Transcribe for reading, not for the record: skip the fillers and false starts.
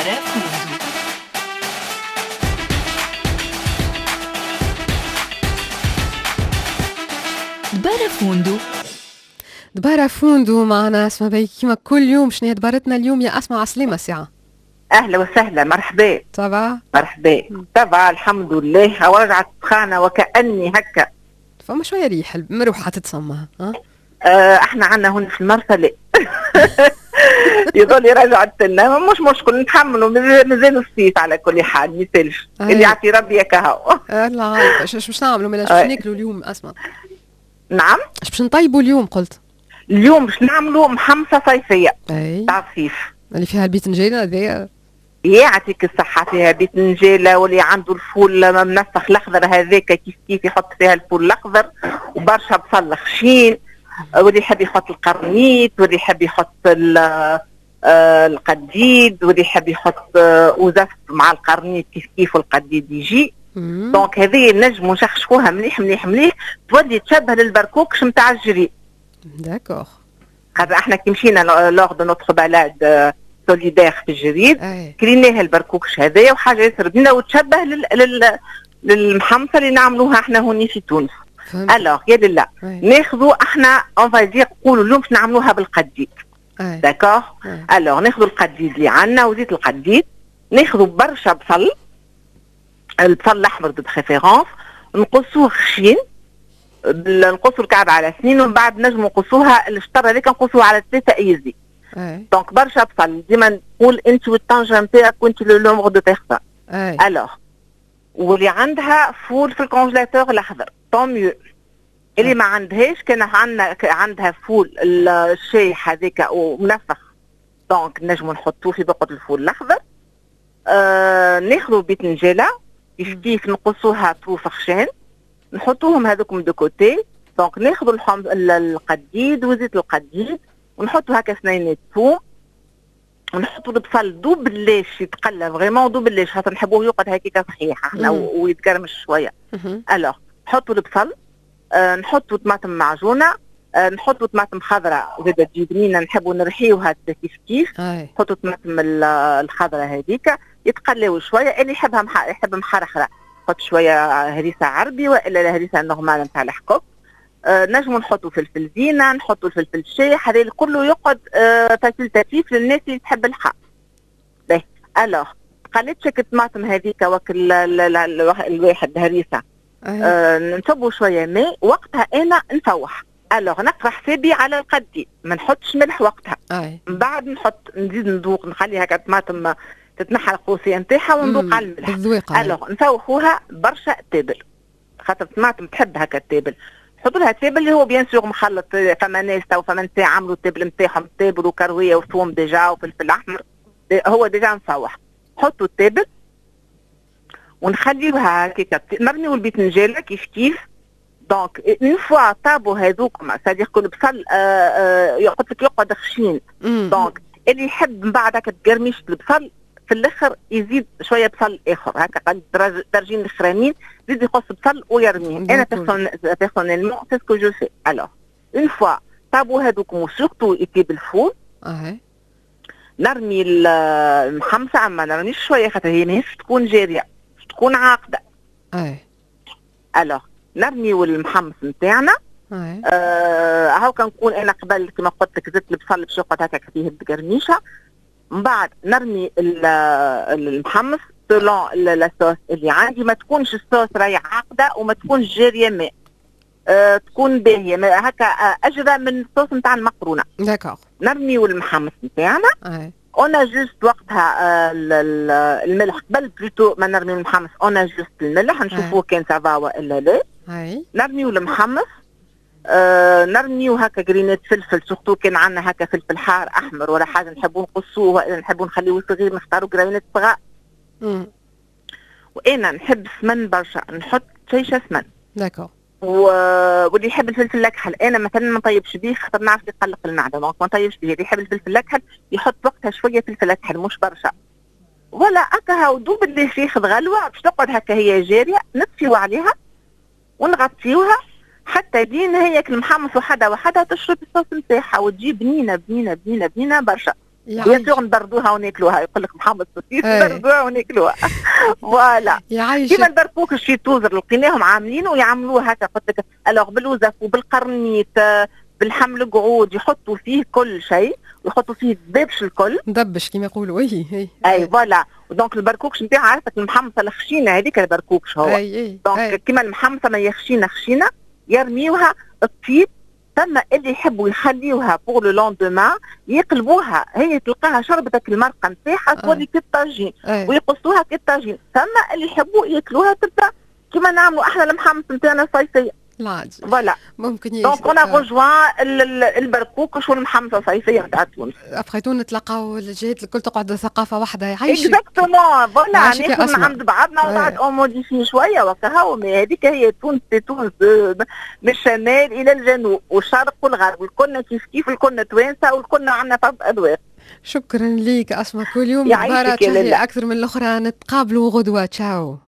بارافوندو دبارة فوندو معنا اسمها بي كيما كل يوم. شنو هي دبارتنا اليوم يا اسماء عسلامة ساعة؟ اهلا وسهلا مرحبا. صباح مرحبا. طبعا الحمد لله ورجعت سخانة وكأني هكا فما شوية ريح مروحة تتسمى ها؟ احنا عنا هنا في المرسى يظل رجعت لنا مش مشكل نتحملوا مازال الصيف على كل حال مثلش اللي يعطي ربي كهو. لا ايش باش نعملوا مالا باش ناكلوا اليوم اسماء؟ نعم ايش باش نطيبوا اليوم قلت؟ اليوم باش نعملوا محمصة صيفية تاع الصيف اللي فيها البيتنجيلة هذايا. يعطيك الصحة، فيها بيتنجيلة واللي عنده الفول منسخ الأخضر هذاك كيف يحط فيها الفول الأخضر وبرشا بصل خشين، واللي يحب يحط القرنيط واللي يحب يحط القديد واللي يحب يحط وزفت مع القرنيط كيف القديد يجي. دونك هذه نجموا نشخشوها مليح مليح مليح تولي تشبه للبركوكش نتاع الجري. داكوغ. خاطر احنا كي مشينا لوغ دو نوتخ بالاد سوليدير في الجريد كريناها البركوكش هذايا وحاجه ياسر بنينه وتشبه للمحمصه اللي نعملوها احنا هوني في تونس. الوغ يا لله ناخذوا احنا اون فازير نقولوا اليوم باش نعملوها بالقديد. داكوغ. الوغ ناخذوا القديد اللي عندنا وزيت القديد، ناخذوا برشا بصل، البصل الاحمر دو بريفيرونس، نقصوه خشين، نقصوا الكعب على سنين ومن بعد نجموا نقصوها الشطر هذيك نقصوها على 3 ايزي. دونك برشا بصل ديما نقول انت والطنجره نتاعك وانت لو نومغ دو بيرسون. الوغ واللي عندها فول في الكونجلاتور الاخضر طون ميو، اللي ما عندهاش كان عندها فول الشايح هذاك ومنفخ دونك نجموا نحطوه في بقعه الفول الاخضر. ناخذوا بيتنجيله كيف نقصوها طروف خشان نحطوهم هذوكم دو كوتي. دونك ناخذوا القديد وزيت القديد ونحطوا هكا سنينات ثوم ونحطوا البصل دوبلاش يتقلى فريمون دوبلاش خاطر نحبوه يقعد هكاك صحيح احنا ويتقرمش شويه. الوغ نحطوا البصل، نحطوا طماطم معجونه، نحطوا طماطم خضراء زاده تجي بنينه نحبوا نرحيوها كيف نحطوا طماطم الخضراء هذيك يتقلاو شويه. اللي يحب محرخره نحط شويه هريسه عربي والا الهريسه النورمال نتاع الحكوك. نجموا نحطوا فلفل زينه، نحطوا الفلفل الشايح، هذا كله يقعد فلفل تفيف للناس اللي تحب الحار. باهي الوغ قلت شك الطماطم هذيك وكل الواحد هريسه نصبوا شويه ماء وقتها انا نفوح. الوغ نقرا حسابي على القديد ما نحطش ملح وقتها. من بعد نزيد ندوق نخلي هكا الطماطم تتنحى القوسيه نتاعها وندوق على الملح. الوغ نفوحوها برشا تابل خاطر الطماطم تحب هكا التابل. نحطوا لها التابل اللي هو بيان سور مخلط، فما ناس وفما نساء عملوا التابل نتاعهم تابل وكرويه وثوم ديجا وفلفل احمر هو ديجا مفوح. نحطوا التابل ونخليوها هكاك نرميو البيتنجيله كيف. دونك اون فوا طابوا هذوكم صديق كل بصل قلت لك يقعد خشين. دونك اللي يحب من بعد هكا تقرميش البصل في الاخر يزيد شويه بصل اخر هكا قد درجين الاخرانيين يزيد يقص بصل ويرميه. انا بيرسونيلمون سي سكو جو في. الوغ اون فوا طابوا هذوكم وسورتو يطيب الفول نرمي المحمصه اما نرميش شويه خاطر هي ماهيش تكون جاريه تكون عاقده. الوغ نرميو المحمص نتاعنا. هاو كنكون انا قبل كما قلت لك زدت البصل باش يقعد هكا فيه القرميشه. من بعد نرمي المحمص سولون لاصوص اللي عندي، ما تكونش الصوص راهي عاقده وما تكونش جاريه ماء، تكون باهيه هكا اجرى من الصوص نتاع المقرونه. داكوغ. نرميو المحمص نتاعنا. انا جوست وقتها الملح قبل بلوتو ما نرمي المحمص انا جوست الملح نشوفوه كان سافا والا لا. نرميو المحمص، نرميو هكا جرينات فلفل سورتو كان عندنا هكا فلفل حار احمر ولا حاجه نحبوا نقصوه ولا نحبوا نخليوه صغير نختاروا جرينات صغار. وانا نحب سمن برشا نحط شيشه سمن. داكوغ. واللي يحب الفلفل الاكحل انا مثلا ما نطيبش به خاطر نعرف يقلق المعده دونك ما نطيبش به. اللي يحب الفلفل الاكحل يحط وقتها شويه فلفل اكحل مش برشا ولا هكا ودوب اللي ياخذ غلوه باش تقعد هكا هي جاريه نطفيو عليها ونغطيوها حتى لين هي المحمص وحده وحده تشرب الصوص نتاعها وتجي بنينه بنينه بنينه بنينه برشا. بيان سور نبردوها وناكلوها، يقول لك محمد سوسيس نبردوها وناكلوها. فوالا كيما البركوك الشيتوزر لقيناهم عاملينه ويعملوه هكا، قلت لك الوغ بالوزف وبالقرنيط بالحمل القعود، يحطوا فيه كل شيء ويحطوا فيه الدبش الكل، مدبش كيما يقولوا. اي فوالا. دونك البركوكش نتاعها عرفتك المحمصه الخشينه هذيك البركوكش هو. دونك كيما المحمصه ما خشينه خشينه يرميوها الطيب، ثم اللي يحبوا يخليوها بور لو لوندومان يقلبوها، هي تلقاها شربتك المرقه نتاعها تولي كالطاجين ويقصوها كالطاجين، ثم اللي يحبوا ياكلوها تبدا كيما نعملوا احنا المحمص نتاعنا الصيفيه العادي. فوالا ممكن دونك انا غوجوان البركوك والمحمصه الصيفيه نتاع تونس. ابخي تونس نتلاقاو الجهات الكل تقعد ثقافه واحده يعيش. اكزاكتومون فوالا ناخذ من عند بعضنا وبعد اونموديفي شويه وكهو. هذيك هي تونس، تونس من الشمال الى الجنوب والشرق والغرب، والكلنا كيف الكلنا توانسه والكلنا عندنا فرد اذواق. شكرا ليك اسماء، كل يوم مباراه اكثر من الاخرى، نتقابلوا غدوه. تشاو.